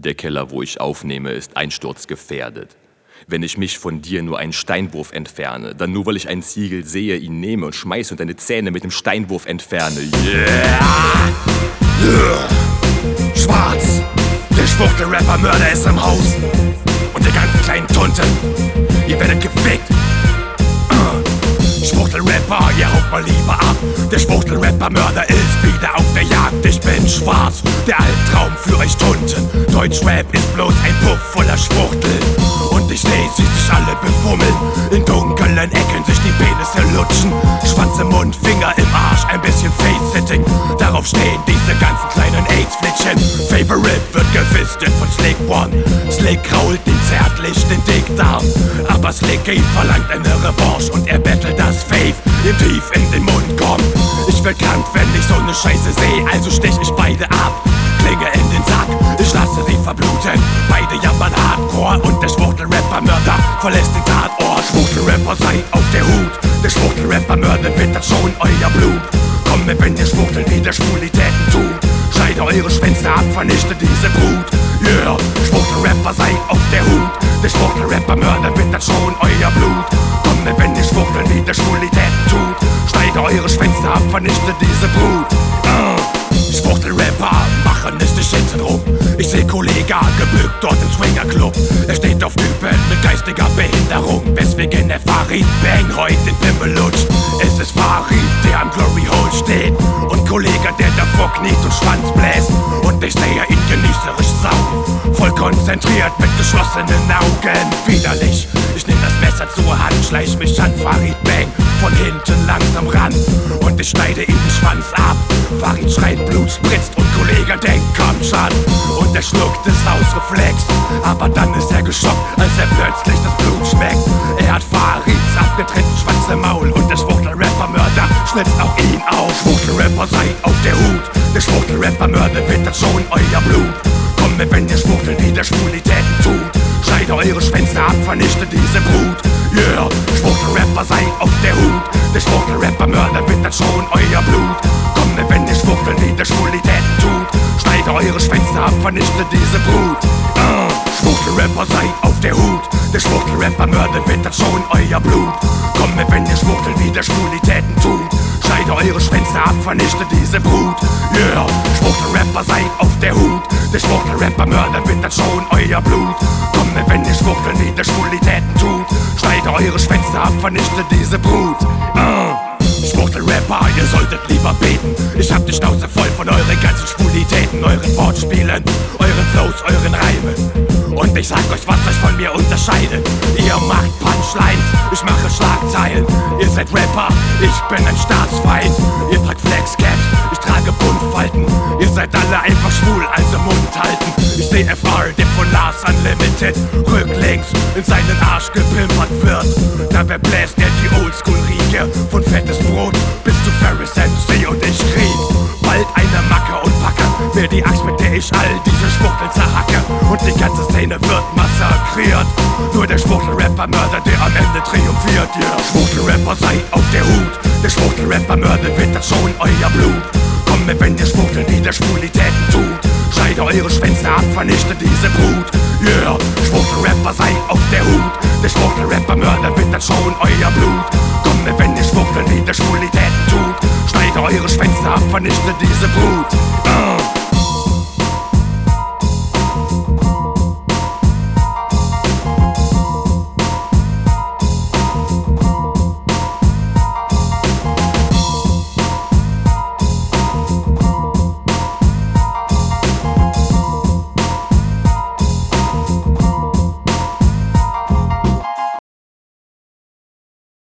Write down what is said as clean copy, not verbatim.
Der Keller, wo ich aufnehme, ist einsturzgefährdet. Wenn ich mich von dir nur einen Steinwurf entferne, dann nur weil ich einen Ziegel sehe, ihn nehme und schmeiße und deine Zähne mit dem Steinwurf entferne. Yeah! Schwarz! Der Schwuchtel-Rapper-Mörder ist im Haus. Und die ganzen kleinen Tunten, ihr werdet gefickt. Schwuchtel-Rapper, ihr haut mal lieber ab. Der Schwuchtel-Rapper-Mörder ist wieder auf der Jagd. Ich bin schwarz, der Albtraum für euch Tunten. Deutschrap ist bloß ein Puff voller Schwuchtel. Und ich seh sie sich alle befummeln. In dunklen Ecken sich die Penisse lutschen. Schwanz im Mund, Finger im Arsch, ein bisschen Face-Sitting. Darauf stehen diese ganzen kleinen AIDS-Flittchen. Favorite wird gefistet von Slick One. Slick krault ihn zärtlich den Dickdarm. Aber Slicky verlangt eine Revanche und er bettelt das Faith ihm tief in den Mund kommt. Ich werd krank, wenn ich so ne Scheiße seh, also stech ich beide ab. Klinge in den Sack, ich lasse sie verbluten. Beide jammern hardcore und der Schwuchtel-Rapper-Mörder verlässt den Tatort. Schwuchtel-Rapper, seid auf der Hut. Der Schwuchtel-Rapper-Mörder wittert schon euer Blut. Kommt mit, wenn ihr schwuchtelt, wie der Schwulitäten tut. Scheide eure Schwänze ab, vernichtet diese Brut. Yeah, Schwuchtel-Rapper, seid auf der Hut. Der Schwuchtel-Rapper-Mörder wittert schon euer Blut. Kommt mit, wenn ihr schwuchtelt, wie der Schwulitäten tut. Scheide eure Schwänze ab, vernichtet diese Brut. Schwuchtel-Rapper machen es nicht hintenrum. Ich seh Kollega gebückt dort im Swingerclub. Er steht auf Typen mit geistiger Behinderung, weswegen der Farid Bang heute den Pimmel lutscht. Es ist Farid, der am Glory Hole steht, und Kollega, der davor kniet und Schwanz bläst. Und ich sehe ihn genießerisch saugen, voll konzentriert mit geschlossenen Augen. Widerlich, ich nehm das Messer zur Hand, schleich mich an Farid Bang von hinten langsam ran. Und ich schneide ihm den Schwanz ab. Farid schreit, Blut spritzt und Kollege denkt, komm schon. Und er schluckt es aus Reflex. Aber dann ist er geschockt, als er plötzlich das Blut schmeckt. Er hat Farids abgetrennten Schwanz im Maul und der Schwuchtel-Rapper-Mörder schlitzt auch ihn auf. Schwuchtel-Rapper, seid auf der Hut. Der Schwuchtel-Rapper-Mörder wittert schon euer Blut. Kommt mit, wenn ihr schwuchtelt, wie der Schwulitäten tut. Scheide eure Schwänze ab, vernichtet diese Brut. Yeah, Schwuchtel-Rapper, seid auf der Hut. Der Schwuchtel-Rapper-Mörder wittert schon euer Blut. Kommt mit, wenn ihr schwuchtelt, wie der Schwulitäten tut. Scheide eure Schwänze ab, vernichtet diese Brut. Schwuchtel-Rapper, seid auf der Hut. Der Schwuchtel-Rapper-Mörder wittert schon euer Blut. Kommt mit, wenn ihr schwuchtelt, wie der Schwulitäten tut. Scheide eure Schwänze ab, vernichtet diese Brut. Yeah, Schwuchtel-Rapper, seid auf der Hut. Der Schwuchtel-Rapper-Mörder wittert schon euer Blut. Kommt mit, wenn ihr schwuchtelt, wie der Schwulitäten tut. Scheide eure Schwänze ab, vernichtet diese Brut. Schwuchtel-Rapper, ihr solltet lieber beten. Ich hab die Schnauze voll von euren ganzen Schwulitäten, euren Wortspielen, euren Flows, euren Reimen. Und ich sag euch, was euch von mir unterscheidet. Ihr macht Punchlines, ich mache Schlagzeilen. Ihr seid Rapper, ich bin ein Staatsfeind. Ihr tragt Flexcaps, ich trage Buntfalten. Ihr seid alle einfach schwul, also Mund halten. Ich seh FR, der von Lars Unlimited rücklings in seinen Arsch gepimpert wird. Dabei bläst er die Oldschool-Rieke von fettes Brot bis zu Ferris MC und ich krieg bald eine Macke und packe mir die Axt, mit der ich all diese Schwuchteln zerhacke. Und die ganze Szene wird massakriert. Nur der Schwuchtel-Rapper-Mörder, der am Ende triumphiert. Yeah. Schwuchtel-Rapper, seid auf der Hut. Der Schwuchtel-Rapper-Mörder wittert schon euer Blut. Kommt mit, wenn ihr schwuchtelt, wie der Schwulitäten tut. Scheide eure Schwänze ab, vernichtet diese Brut. Yeah, Schwuchtel-Rapper, seid auf der Hut. Der Schwuchtel-Rapper-Mörder wittert schon euer Blut. Kommt mit, wenn ihr schwuchtelt, wie der Schwulitäten tut. Scheide eure Schwänze ab, vernichtet diese Brut.